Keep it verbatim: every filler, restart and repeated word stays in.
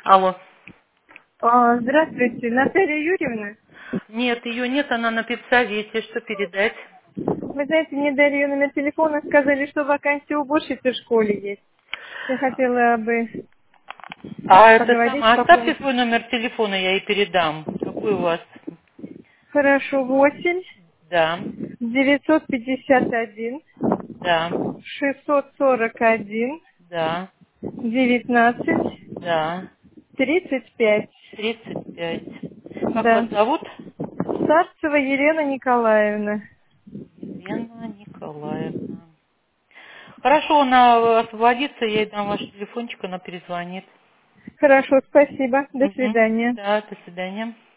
Алло. А, Здравствуйте, Наталья Юрьевна. Нет, ее нет, она на педсовете. Что передать? Вы знаете, мне дали ее номер телефона, сказали, что вакансия уборщицы в школе есть. Я хотела бы А это поговорить самое, по оставьте поводу... свой номер телефона, я ей передам. Какой у вас? Хорошо, восемь Да, девятьсот пятьдесят один да, шестьсот сорок один да, девятнадцать да. тридцать пять. Тридцать пять. Как вас Да. зовут? Старцева Елена Николаевна. Елена Николаевна. Хорошо, она освободится, я ей дам ваш телефончик, она перезвонит. Хорошо, спасибо. До Угу. свидания. Да, до свидания.